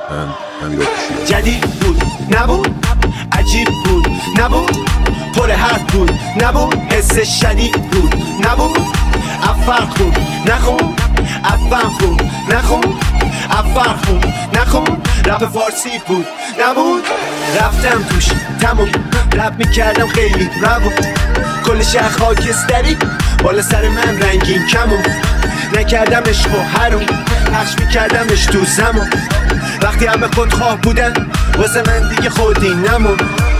امیر آتشیان. جدید بود نبود، عجیب بود نبود، پر حرف بود نبود، حس شدید بود نبود، افر خون نخون، افم خون نخون، افر خون نخون، رپ فارسی بود نبود، رفتم توش تموم، رپ میکردم خیلی روون، کل شهر خاکستری بالا سر من رنگین کمون، نکردم عشق و حروم، پخش میکردمش تو زمان، وقتی همه خودخواه بودن واسه من دیگه خودی نمون،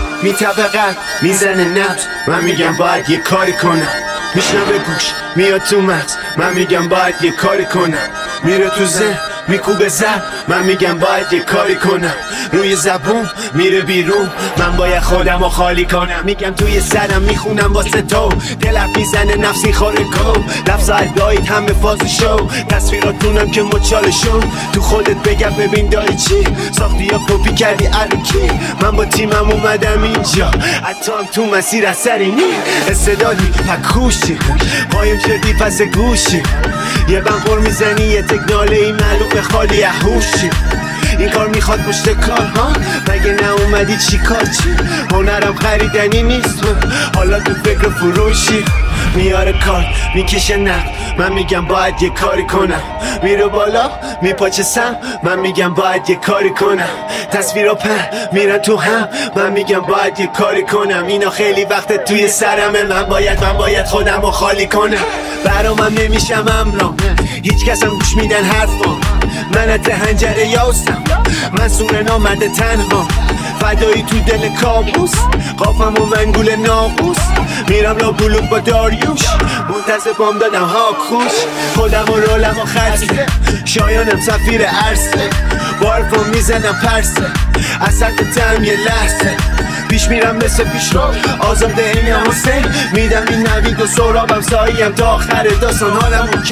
میطبقن میزنه نبض، من میگم باید یه کاری کنم، میشنوه گوش میاد تو مغز، من میگم باید یه کاری کنم، میره تو ذهن میکوبه زد، من میگم باید یه کاری کنم، روی زبون میره بیرون، من باید خودمو خالی کنم، میگم توی سرم میخونم واسه تو، دلت میزنه نفسی خوره کو، لفظ ادایت همه فاز شو، تصویراتونم که مچالشون، تو خودت بگم ببین داری چی ساختی یا کپی کردی الکی، من با تیمم اومدم اینجا، حتی هم تو مسیر اثری نی، استعدادی پکوشی قایم شدی پس گوشی، یه بنخور میزنی یه تکناله ای معلوم خالی احوشی، این کار میخواد پشت کار ها، مگه نه اومدی چی کار چی، هنرم خریدنی نیست، حالا تو فکر فروشی، میاره کار میکشه نقد، من میگم باید یه کاری کنم، میره بالا میپاچه سم، من میگم باید یه کاری کنم، تصویرها پر میرن تو هم، من میگم باید یه کاری کنم، اینا خیلی وقت توی سرمه، من باید خودم رو خالی کنم، برامم نمیشم امرام، هیچ کسم گوش میدن حرفام، من ات هنجره یاستم، من سور نامده تنها، فدایی تو دل کابوس، قافم و منگول ناقوس، میرم لا بلوک با داریوش، منتظر بام دادم ها کوش، خودم و رولم و خرسه، شایانم سفیر عرصه، بارفام میزنم پرسه، اصلا تم یه لحظه، پیش میرم مثل پیش رو آزاده این حسین، میدم این نوید و سرابم ساییم تا آخر داستان حالم اوکی،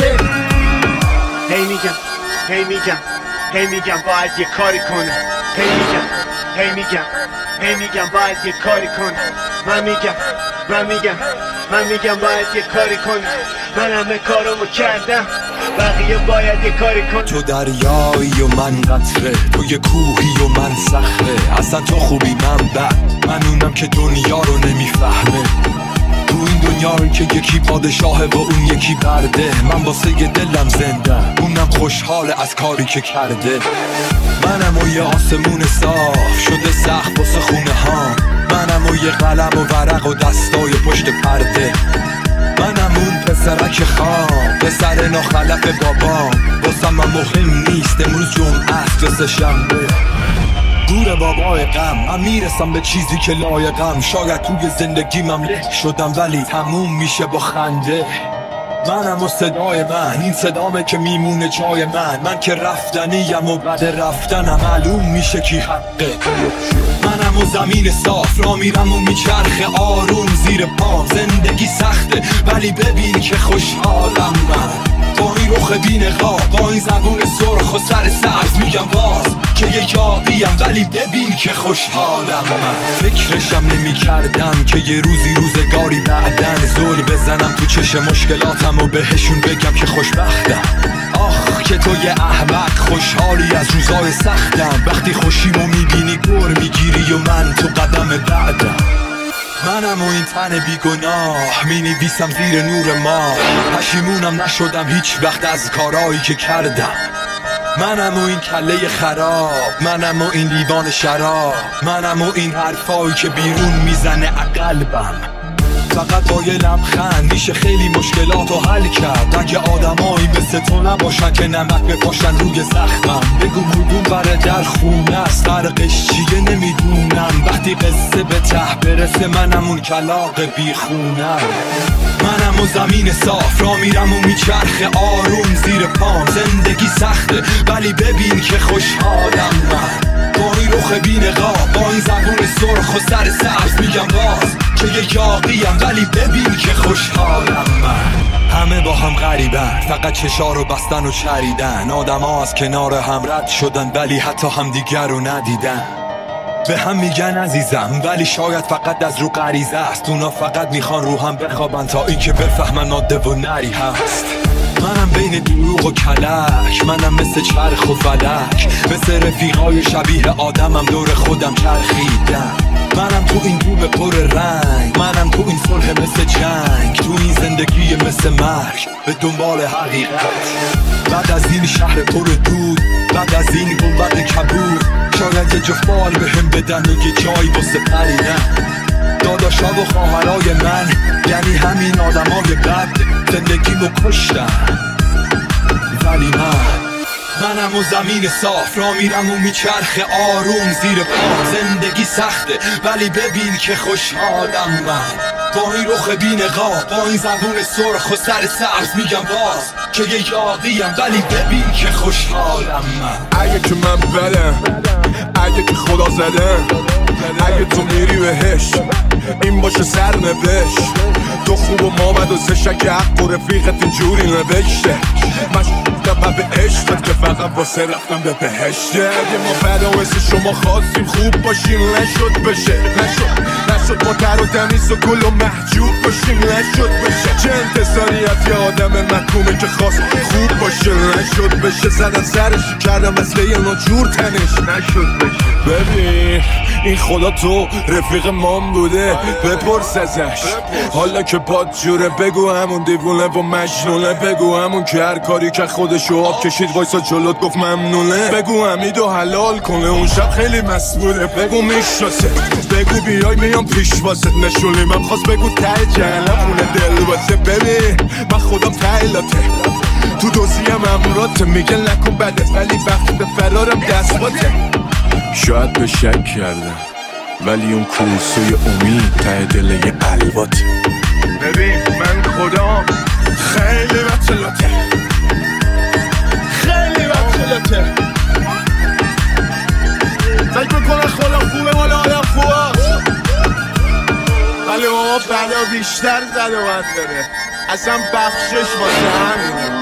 هی میگم باید یه کاری کنم، هی میگم باید یه کاری کنم، من میگم باید یه کاری کنم، من همه کارمو کردم بقیه باید یه کاری کنم، تو دریایی و من قطره، تو یه کوهی و من صخره، اصلا تو خوبی من بد، من اونم که دنیا رو نمیفهمه، تو این دنیایی که یکی پادشاهه و اون یکی برده، من واسه دلم زنده، اونم خوشحاله از کاری که کرده، منم و یه آسمون صاف شده سخت واسه خونه ها، منم و یه قلم و ورق و دستای پشت پرده، منم اون پسرک خام پسر ناخلف بابام، واسه من مهم نیست امروز جمعه است یا سه شنبه، دور بابای غم من میرسم به چیزی که لایقم، شاید توی زندگیمم له شدم ولی تموم میشه با خنده، منم و صدای من، این صدامه که میمونه جای من که رفتنیم و بعد رفتنم معلوم میشه کی حقه، منم و زمین صاف را میرم و میچرخه آروم زیر پام، زندگی سخته ولی ببین که خوشحالم من، با این رخ بی‌نقاب، با این زبون سرخ و سر سبز، میگم باز که یه یاقیم ولی ببین که خوشحالم من، فکرشم نمی کردم که یه روزگاری بعدن زل بزنم تو چشم مشکلاتم و بهشون بگم که خوشبختم، آخ که تو یه احمق خوشحالی از روزای سختم، وقتی خوشیمو میبینی گر میگیری و من تو قدم بعدم، منم و این تن بیگناه مینویسم زیر نور ماه، پشیمونم نشدم هیچ وقت از کارایی که کردم، منم و این کله خراب، منم و این لیوان شراب، منم و این حرفایی که بیرون میزنه قلبم، فقط با یه لبخند میشه خیلی مشکلاتو حل کرد، اگه آدمایی مثل تو نباشن که نمک بپاشن روی زخمم، بگو کدوم بره در خونه است فرقش چیه نمیدونم، وقتی قصه به ته برسه منم اون کلاغ بیخونم، منم و زمین صاف را میرم و میچرخه آروم زیر پام، زندگی سخته ولی ببین که خوشحالم من، با این رخ بی‌نقاب، با این زبون سرخ و سر سبز، میگم باز که یه یاقیم ولی ببین که خوشحالم من، همه با هم غریبن فقط چشا رو بستن و چریدن، آدم ها از کنار هم رد شدن ولی حتی هم دیگر رو ندیدن، به هم میگن عزیزم ولی شاید فقط از رو غریزه است، اونا فقط میخوان رو هم بخوابن تا این که بفهمن ماده و نری هست، منم بین دروغ و کلک، منم مثل چرخ و فلک، مثل رفیقای شبیه آدمم دور خودم چرخیدم. منم تو این بوم پر رنگ، منم تو این صلح مثل جنگ، تو این زندگی مثل مرگ به دنبال حقیقت. بعد از این شهر پر دود، بعد از این گنبد کبود، شاید یه جفت بال بهم بدن و یه جایی واسه پریدن. داداشا و خواهرای من یعنی همین آدمای بد زندگیمو کشتن. ولی منم و زمین صاف را میرم و میچرخه آروم زیر پا. زندگی سخته ولی ببین که خوشحالم من، با این رخ بی نقاب، با این زبون سرخ و سر سبز میگم باز که یه یاقیم، ولی ببین که خوشحالم من. اگه که من بدم، اگه که خدا زدم، اگه تو میری بهش این باشه سرنوشت. تو خوب و ما بد و زشک حق و رفیقت اینجوری نوشته. من به عشقت که فقط واسه رفتم به بهشته. اگه ما بد و مثل شما خواستیم خوب باشیم نشد بشه، نشد ما تر و تمیز و گل و محجوب باشیم نشد بشه. چه انتصاری از یه آدم محکومه که خواست خوب باشه نشد بشه. زدن سرش کردم مثل یه ناجور تنش نشد بشه. ببین این خدا تو رفیق مام بوده بپرس ازش، حالا که پاد جوره بگو همون دیوونه و مجنونه، بگو همون که هر کاری که خودشو آب کشید وایسا جلوت گفت ممنونه، بگو حمیدو حلال کنه اون شب خیلی مسئوله، بگو میشناسه، بگو بیای میام پیش واسه نشونی من خواست، بگو ته جهنم خونه دل واسه. ببین من خودم تایلاته تو دوزیم امراته، میگه نکن بدت ولی وقت به فرارم دست باته. شاید به شک کردم ولی اون کوسوی امید ته دل یه الواته. ببین من خدا خیلی بطلاته، خیلی بطلاته. فکر میکنه خدا خوبه مال آدم خوبه، ولی ماما بلا بیشتر زد و بند داره، اصلا بخشش واسه همینه.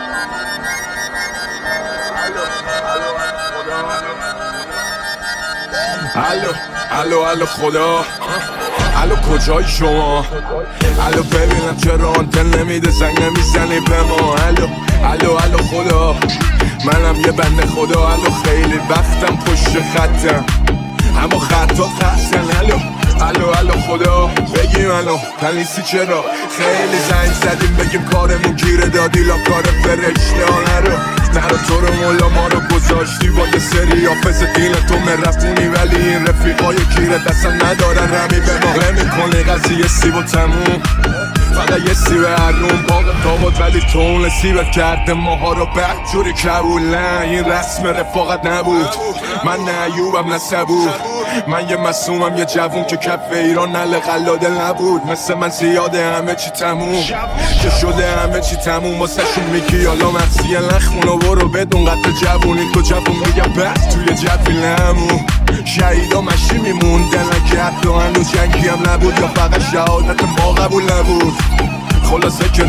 الو خدا، الو کجای شما؟ الو ببینم چرا آنتن نمیده زنگ نمیزنی به ما؟ الو خدا، منم یه بنده خدا، الو خیلی وقتم پشت خطم اما خطا قطعن. الو خدا بگیم الو تنیسی چرا خیلی زنگ زدیم بگیم کارمون گیره دادی لا کار فرشته نرو تو رو مولا ما رو گذاشتی با یه سری آفز دین تو مرفونی، ولی این رفیقای گیره دستم ندارن رمی به ما نمیکنی قضیه سیب و تموم، فقط یه سیب هرون باقی تابد ولی تو اون سیبت کرده ماها رو بدجوری کبول. نه این رسم رفاقت نبود، من نه ایوبم نه صبور، من یه مسومم یه جوون که کف ایران نل قلاده نبود، مثل من زیاده همه چی تموم که شده همه چی تموم واسه شون میگی حالا مرسیه نخونو برو بدون قطع جوونی تو جوون میگم بس توی جوی نمون شهیدا مشی میموندن که حتی هنوز جنگی هم نبود یا فقط شهادت ما قبول نبود. خلاصه که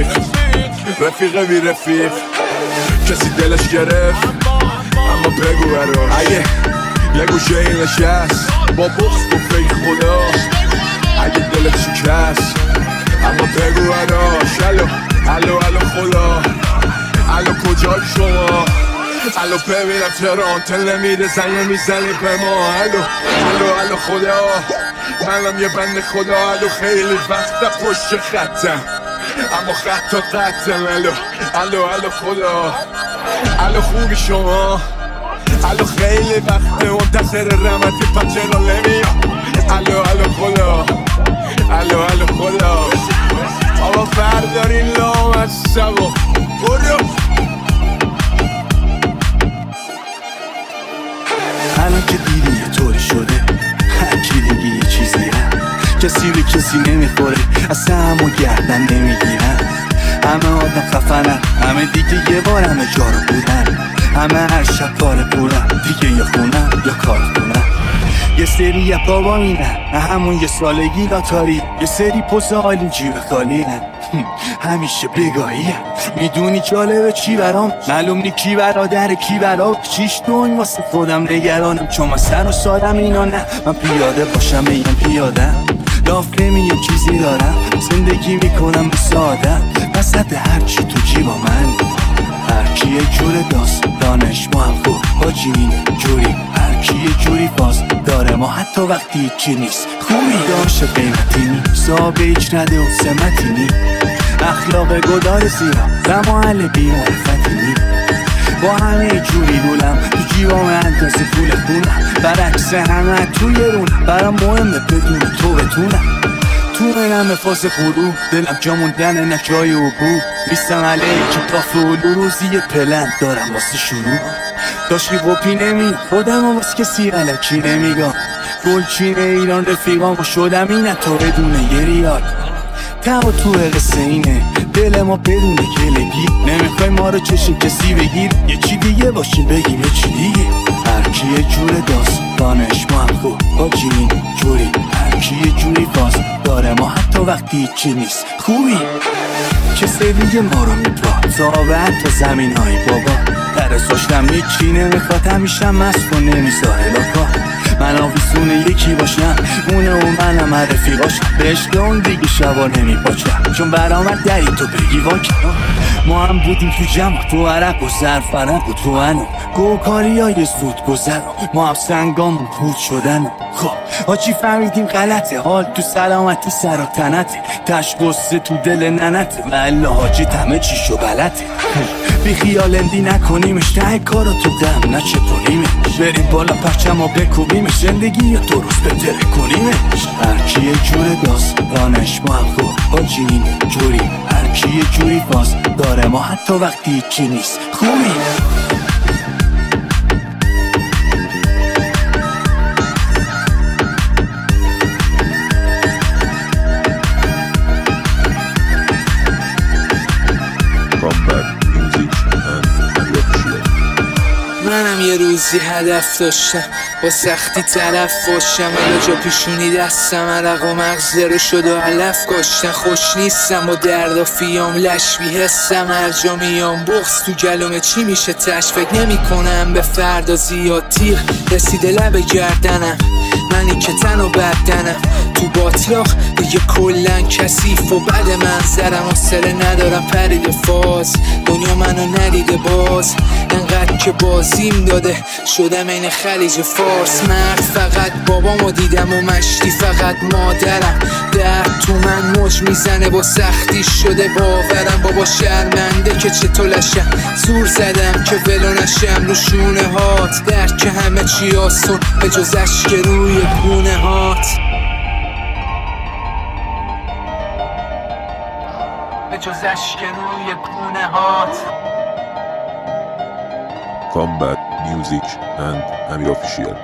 رفیق بی رفیق کسی دلش گرفت اما بگو برا اگه یه گوشه این نشست با بخص گفت ای خدا اگه دلت شکست اما بگو براش الو خدا، الو کجای شما؟ الو ببینم چرا آنتن نمیده زنگ نمیزنی به ما؟ الو خدا، منم یه بند خدا، الو خیلی وقت پشت خطم اما خطا قطعم. الو خدا، الو خوبی شما؟ الو خیلی وقت منتظر رحمتی پس چرا نمیاد؟ الو خدا، الو خدا، آقا بردارین لام از سبا برو. الان که دیدی یه طوری شده هرکی دیگه یه چیزی کسی به کسی نمیخوره اصلا همو گردن نمیگیرن، همه آدم خفنن، همه دیگه یه بار همه جا رو بودن، همه هر شب کار پولن دیگه یا خونن یا کار کنن. یه سری یه بابا میرن همون یه سالگی لاتاری، یه سری پوز حالی جیب خالی همیشه بگاهیم میدونی جالبه چی برام، معلوم نی کی برادر کی برام، چیش دون واسه خودم نگرانم چون من سر و سادم اینا نه، من پیاده باشم میگم پیادم لاف نمیم چیزی دارم، زندگی میکنم به ساده وسط هرچی تو جیبا من. هرکی یه جور دانش محقو حاجی این جوری، هرکی یه جوری باز داره ما حتی وقتی چی نیست. خوبی داشت قیمتی نی، صابه هیچ نده و سمتی نی، اخلاق گدار زیرا و محل بیمعرفتی نی. با همه جوری دولم تو جیبام اندازه پول خونم، برعکس همه توی رونم، برام مهمه بدون تو بتونم. تو منم فاز غروب، دلم جا موندن نه جای عبور، میستم علیه کتاف و روزی یه پلن دارم واسه شروع. داشتی قپی نمی خودم و واسه کسی علکی نمیگم، گلچین ایران رفیقام و شدم اینه تا بدون یه ریال. تا تو قصه اینه دل ما بدون گلگی، نمیخوای ما رو چشم کسی بگیر، یه چی دیگه باشیم بگیم یه چی دیگه. هرکی یه جور دانش محقو حاجی این جوری، هرکی یه جوری باز داره ما حتی وقتی چی نیست. خوبی چه سویه ما رو میپا تا زمین های بابا، درستاشتم هیچی نمیخواد، همیشه مست و نمیذاره لاکا. من آویسونه یکی باشم اونه و منم رفیقاشم، بهشت اون دیگه شبا نمیپاچم، چون برامد دری تو بگی واکم. ما هم بودیم تو جمع، تو عرق و زرفرق و تو انو گوکاری های زود گذر، ما هم سنگامون پود شدن. خب حاجی فهمیدیم غلطه، حال تو سلامتی سر و تنته، تش قصه تو دل ننته، ولی حاجی همه چیشو بلته. بی خیالندی نکنیمش، ته کارو تو دم نچپونیمش، بریم بالا پرچم و بکوبیمش، زندگی یا درست بتره کنیمش. هرکی یه جور دانش محقو حاجی این جوری، هرکی یه جوری باز داره ما حتی وقتی چی نیست. خوبی منم یه روزی هدف داشتم، با سختی طرف باشم، الا جا پیشونی دستم عرق و مغز رو شد و علف کاشتن. خوش نیستم و درد و فیام لش بیهستم، هر جا میام بغض تو گلومه چی میشه تش، فکر نمی کنم به فردا زیاد تیغ رسیده لب گردنم، منی که تن و بدنم تو باطلاق دیگه کلن کثیف و بد منظرم، حوصله ندارم پرید فاز، دنیا منو ندیده باز، انقدر که بازیم داده شدم این خلیج فارس. مرد فقط بابامو دیدم و مشتی فقط مادرم، درد تو من موج میزنه با سختی شده باورم، بابا شرمنده که چطور لشم، زور زدم که ولو نشم رو شونه هات، درد که همه چی آسون به جز اشک روی گونه هات، به جز اشک روی گونه هات. Combat Music and Amir Official.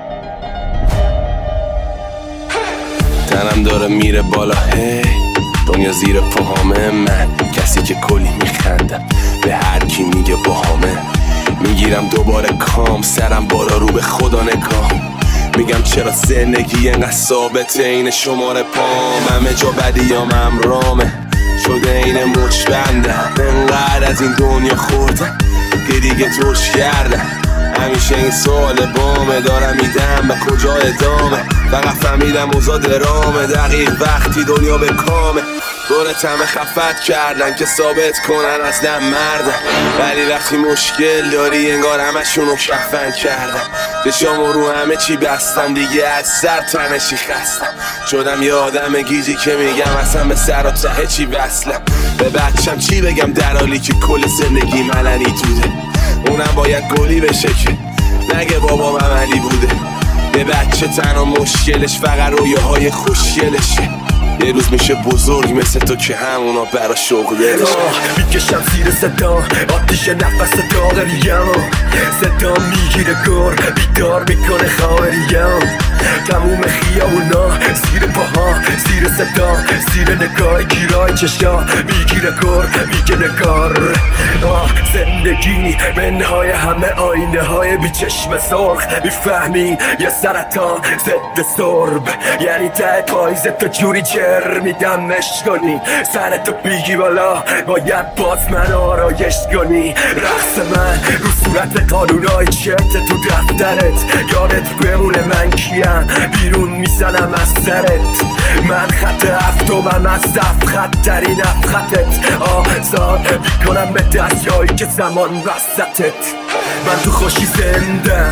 تنم داره میره بالا، هی دنیا زیر پاهامه، من کسی که کلی میخندم به هر کی میگه باهامه، میگیرم دوباره کام، سرم بالا رو به خدا نگاه، میگم چرا زندگی اینقدر ثابته این شماره پام، همه جا بدیام امرامه شده این مچ بندم، انقدر از این دنیا خوردم که دیگه ترش کردم، همیشه این سوال بامه، دارم میدم به کجا ادامه، فقط فهمیدم اوضاع درامه، دقیق وقتی دنیا به کامه، دورت همه خفت کردن که ثابت کنن از دم مردن، ولی وقتی مشکل داری انگار همشونو کفن کردن، چشامو رو همه چی بستم دیگه از سر تنشی خستم، شدم یه آدم گیجی که میگم اصلا به سر و ته چی وصلم، به بچم چی بگم در حالی که کل زندگی ملنی توده، اونم باید گلی بشه که نگه بابام عملی بوده، به بچه تنها مشکلش فقط رویاهای خوشگلشه، یه روز میشه بزرگ مثل تو که همونا برا شغلش میکشم زیر صدا آتیش نفس داغریم، صدا میگیره گر بیدار میکنه خواهریم، تموم خیابونا زیر پاها زیر صدا زیر نگاه گیرای چشا میگیره گر میگه نگار، زندگی منهای همه آینه های بی چشم سرخ، میفهمی یه سرطان ضد سرب، یعنی ته پایزه تو جوری جر میدمش کنی، سرتو بیگی بالا باید باز من آرایش کنی، رقص من رو صورت قانونای چرت تو دفترت، یادت بمونه من کی چیم بیرون میزنم از سرت. من خط هفتمم از دست خطترین خطت. آزاد میکنم به دریایی که زمان وسطت. من تو خوشی زندم،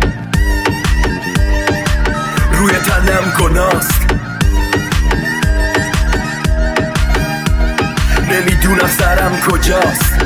روی تنم گناست، نمیدونم سرم کجاست.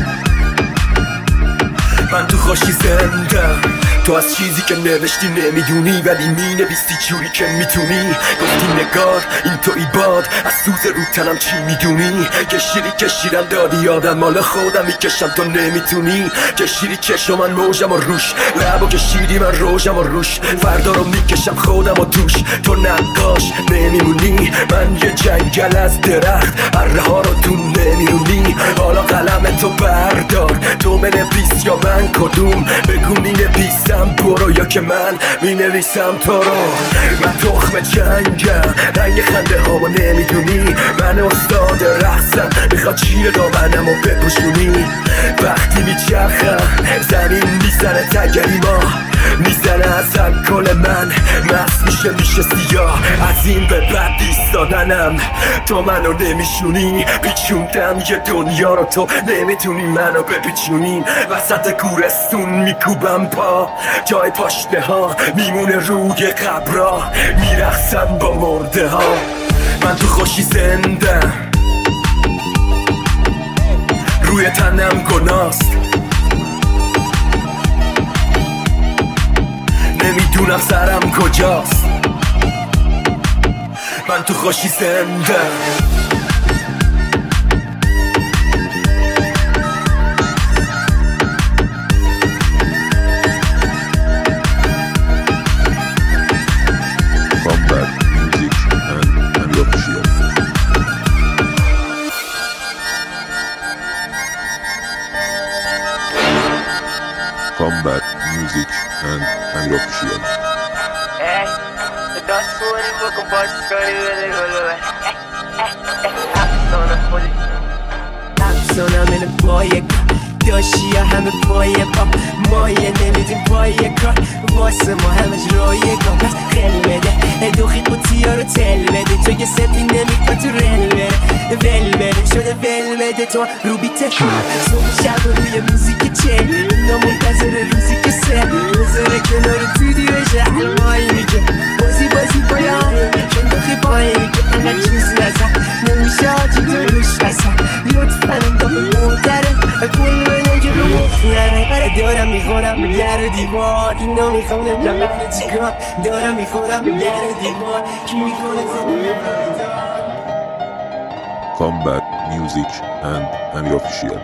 من تو خوشی زندم، تو از چیزی که نوشتی نمیدونی ولی مینویسی جوری که میتونی. گفتی نگار این توی باد، از سوز رو تنم چی میدونی؟ کشیدن دادی یادم، مال خودم میکشم تو نمیتونی. کشو من موجم و روش، لبو کشیدی من روشم و روش. فردا رو میکشم خودم و توش، تو نقاش نمیمونی. من یه جنگل از درخت، اره ها رو تو نمیرونی. حالا قلم تو بردار، تو بنویس یا من کدوم؟ بگو مینویسم برو یا که من مینویسم تو رو. من تخم جنگم، رنگ خنده هامو نمیدونی. من استاد رقصم، میخواد چیر دامنمو بپوشونی. وقتی میچرخم زمین میزنه تگری ما، میزنه از الکل من، مست میشه سیاه از این به بعد ایستادنم. تو منو نمیشونی، پیچوندم یه دنیا رو، تو نمیتونی منو بپیچونی. وسط گورستون میکوبم پا، جای پاشنه ها میمونه روی قبرا، میرقصم با مرده ها. من تو خوشی زندم، روی تنم گناست، نمیدونم سرم کجاست. من تو خوشی زندم. Combat Music and Amir Official. افسانم اینه بایه داشتی یا همه پایه با مایه نمیدیم پایه کار واسه ما همش رایگان. پس خیلی بده دوخی قوطی ها رو تل بده، تو یه سپی نمیکن تو رل بره ول بره شده ول بده. تو رو بیته صبح شب روی موزیک چل اینا منتظر روزی که سر بذاره کنار تو دیوشه علمایی میگه بازی پایانه چون دوخی پایه میگه انقدر چیز نزن نمیشه آجی تو روش رسن. لطفا انتافه مهتره کل بده که رو مخنره دارم میخورم به در دیوار اینا میخوام نمیدونم چیکار دارم میخورم به در دیوار کی میکنه زنده. Combat Music and Amir Official.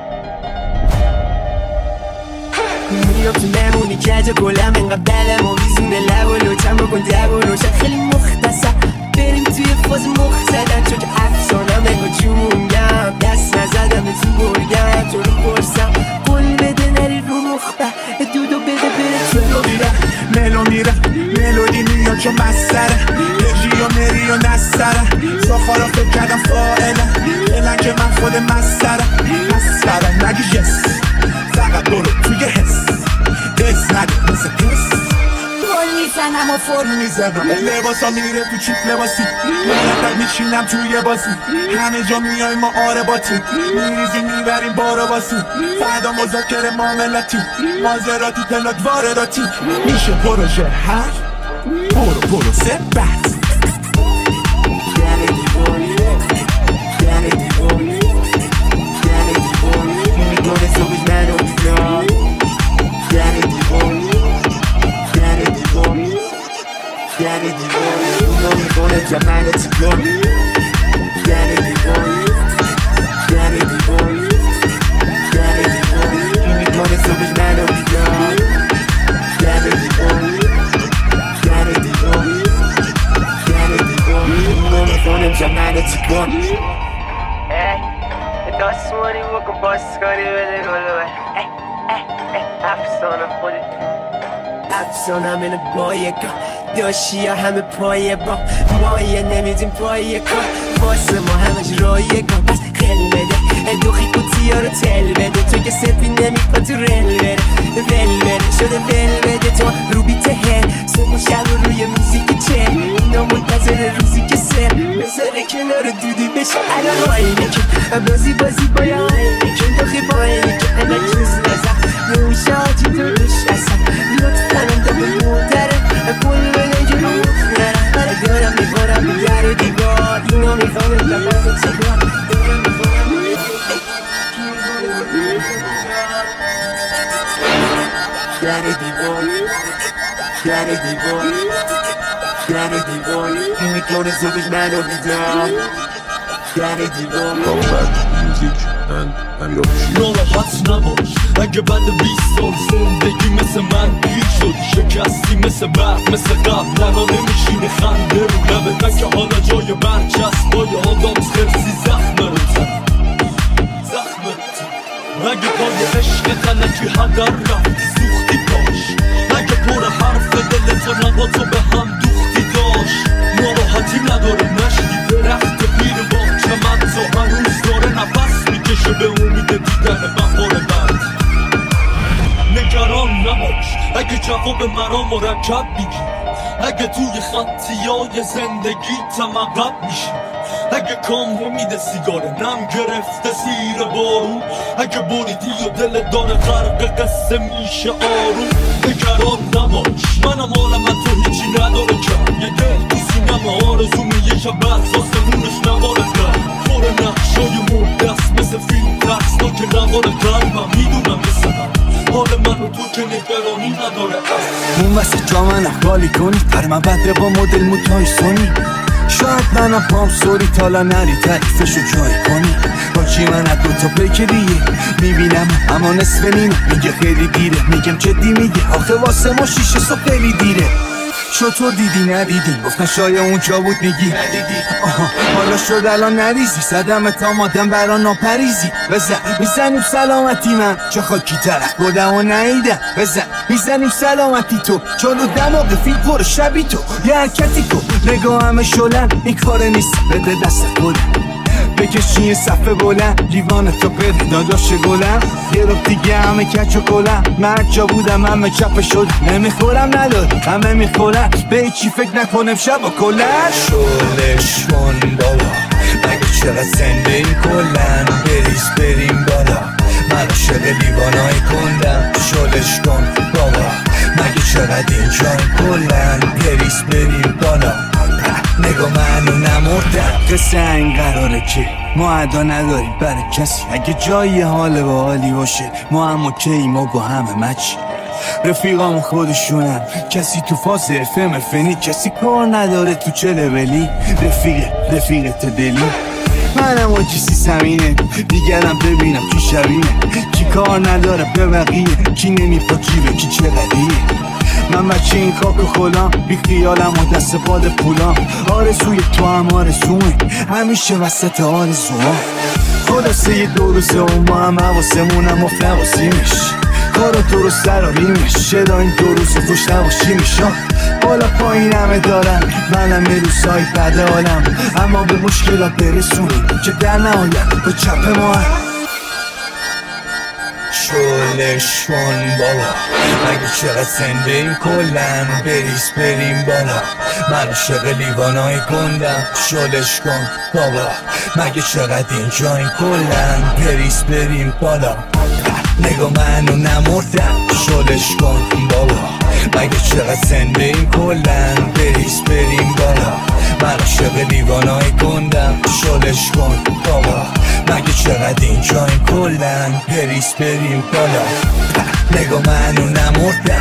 میام تو نمونی کج گلم انقدر دلم و ویزونه لب و لوچم بکن دب و روشن خیلی مختصر بریم توی فاز مخ زدن چون که افسانم انگار جونگم دست نزدم تو برگم تو رو پرسم قول بده نری رو مخبه دودو بده بره تو ملو میره ملودی میاد چون بستره یجی و مری و نستره ساخارا فکر کردم فائله فعلا که من خود مستره نگی یس فقط برو توی حس نده مثل حس گل میزنم و فرم میزنم لباسا میره تو چیپ لباسی مرتب میشینم توی بازی همه جا میای ما آرباتی میریزی میبریم بارو باسی فردا مذاکره معاملاتی مازراتی پلات وارداتی میشه پروژه هر برو سه بحث Jamanity glory, Danny glory, Danny glory, Danny glory. You gonna so much man on the ground, Danny glory, Danny glory, Danny glory. You gonna phone him Jamanity glory. Hey, that's what you walk about, Scotty, where they go away. افسانم اینه بایگا داشتی یا همه پایه با مایه نمیدیم پایه کار واسه ما همش رایگان. پس خیلی بده دوخی قوطی ها رو تل بده، تو که سپی نمیکن تو رل بره ول بره شده ول بده. تو رو بیته هل صبح و شب روی موزیک چه بره کنار دودی بشه الان آینه که بازی بایا آینه که داخی با آینه که انا چیز نزم نمیشه آجی تو روش اصلا لطفا تا به مدره کل بده جلو مفنره دارم میخورم به در دیوار اینا میخوام تمام سیگار دارم میخورم در دیوار در دیوار در دیوار این میکنه زودش منو بیدم در دیوار Music and امیر آفیشیال. ناراحت نباش اگه بعد 20 سال زندگی مثل من پیر شد شکستی مثل برق مثل قبل لنا نمیشینه خنده رو لبه نکه حالا جای برچسب با آدم خرسی زخم رو زخم اگه پای عشق تلکی هدر رفتی سوختی باش اگه پر حرف دل تو نبا تو به هم دوختی داشت ناراحتی نداره نشتی درخت پیر باغ چمن تا هنوز داره نفس میکشه به امید دیدن بهار برد نگران نباش اگه جواب مرا مرکب میگی اگه توی خطیای زندگی تمقب میشی اگه کام نمیده سیگاره نم گرفته زیر بارون اگه بریدی و دل داره غرق قصه میشه آروم نگران نباش منم عالم تو هیچی نداره کم یه دل تو سینم آرزومه یه شب از آسمونش نوارد کرد پر نقشای مردست مثل فیلم ترسناک نوار قلبم میدونم مثل حال من و تو که نگرانی نداره اون وسط جا منم خالی کنی پر من بده با مدل موتای سونی شاید منم پام سوری تالا نری تعریفشو جای کنی با چی من از دوتا بکریه میبینم اما نصف نیمه میگه خیلی دیره میگم جدی میگه آخه واسه ما 6 صبح خیلی دیره چطور دیدی ندیدی گفتن شاید اونجا بود میگی ندیدی حالا شد الان نریزی صدم تا مادم برا ناپریزی بزن میزنیم سلامتی من چه خاکی طرف بودم و نهیدم بزن میزنیم سلامتی تو چون دماغ فیل پر شبی تو یه حرکتی کن نگاه همه شلن این کار نیست بده دست خودم بکشی یه صفحه بلند لیوان تو بده داداش گلم یه رو دیگه همه کچ و کلم مرد جا بودم همه چپ شد نمیخورم نداری همه میخورم به چی فکر نکنم شب و کلن شلش کن بابا مگه چقدر زنده این کلن بریز بریم بالا من عاشق لیوانای کندم شلش کن بابا مگه چقدر اینجا این کلن بریز بریم بالا نگاه منو نمردم قصه این قراره که ما ادا نداریم برای کسی اگه جایی حال با حالی باشه ما هم اوکی ما با همه مچی رفیقام خودشونم کسی تو فاز FM فنی کسی کار نداره تو چه لولی رفیقت دلی منم آجی سیسمینه دیگرم ببینم کی شبیه کی کار نداره به بقیه کی نمیپا جیبه کی چقدیه من بچه این کاک و خلام بی خیالم و دست باد پولام آرزوی تو هم آرزومه همیشه وسط آرزوها خلاصه یه 2 روزه و ما هم حواسمونم افت نواسیمش کارو درست دراریمش چرا این 2 روزه خوش نباشیمش بالا پایین همه دارم منم یه روزهای بعد حالم اما به مشکلات برسونیم که در نهایت به چپ ما هم شلش کن بابا مگه چقدر زنده این کلن بریز بریم بالا من عاشق لیوانای کندم شلش کن بابا مگه چقدر اینجا این کلن بریز بریم بالا نگاه منو نمردم شلش کن بابا مگه چقدر زنده این کلن بریز بریم بالا من عاشق لیوانای کندم شلش کن بابا مگه چقدر اینجا این کلن بریز بریم بالا نگاه منو نمردم